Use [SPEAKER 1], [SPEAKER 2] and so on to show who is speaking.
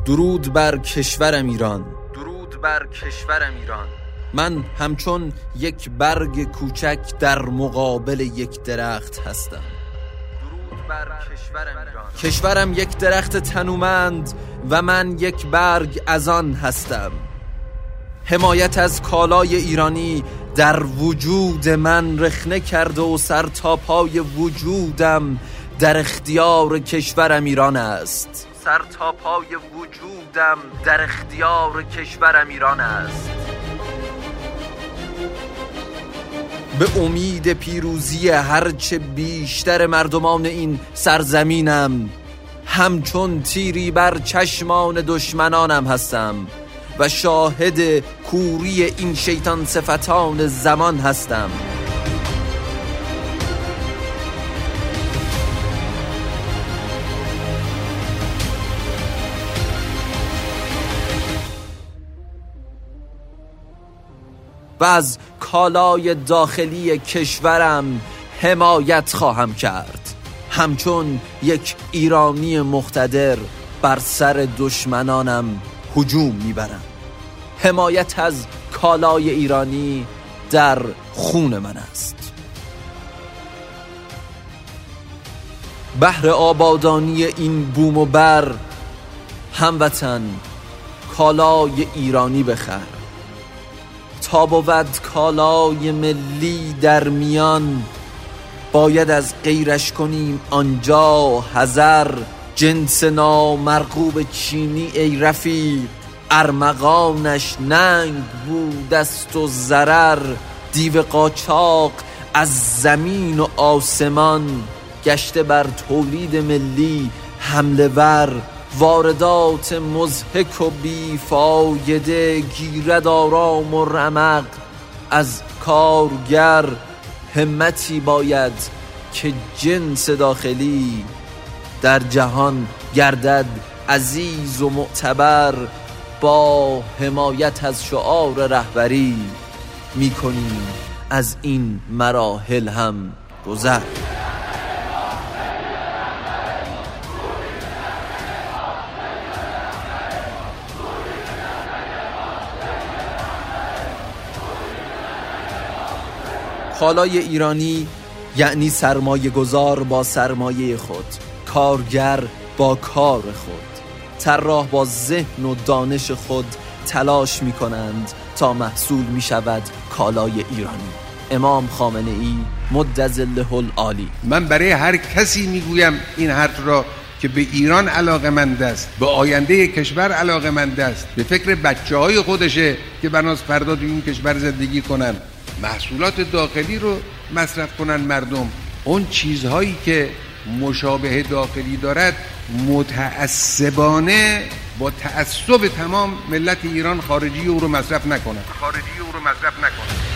[SPEAKER 1] درود بر کشورم ایران، درود بر کشورم ایران. من همچون یک برگ کوچک در مقابل یک درخت هستم. درود بر کشورم ایران. کشورم یک درخت تنومند و من یک برگ از آن هستم. حمایت از کالای ایرانی در وجود من رخنه کرده و سر تا پای وجودم در اختیار کشورم ایران است. سر تا پای وجودم در اختیار کشورم ایران است. به امید پیروزی هرچه بیشتر مردمان این سرزمینم همچون تیری بر چشمان دشمنانم هستم و شاهد کوری این شیطان صفتان زمان هستم. و از کالای داخلی کشورم حمایت خواهم کرد، همچون یک ایرانی مقتدر بر سر دشمنانم هجوم میبرم. حمایت از کالای ایرانی در خون من است. بهر آبادانی این بوم و بر هموطن کالای ایرانی بخر، تا بود کالای ملی در میان باید از غیرش کنیم آنجا حذر. جنس نامرغوب چینی ای رفیق، ارمغانش ننگ بود است و ضرر. دیو قاچاق از زمین و آسمان گشته بر تولید ملی حمله ور. واردات مضحک و بیفایده گیرد آرام و رمق از کارگر. همتی باید که جنس داخلی در جهان گردد عزیز و معتبر. با حمایت از شعار رهبری میکنیم از این مراحل هم گذر. کالای ایرانی یعنی سرمایه گذار با سرمایه خود، کارگر با کار خود، طراح با ذهن و دانش خود تلاش می کنند تا محصول می شود کالای ایرانی. امام خامنه ای مد ظله العالی.
[SPEAKER 2] من برای هر کسی میگویم این حرف را که به ایران علاقه‌مند است، به آینده کشور علاقه‌مند است، به فکر بچه‌های خودشه که بناس فردا تو این کشور زندگی کنن، محصولات داخلی رو مصرف کنن مردم. اون چیزهایی که مشابه داخلی دارد متعصبانه با تعصب تمام ملت ایران خارجی او رو مصرف نکنن.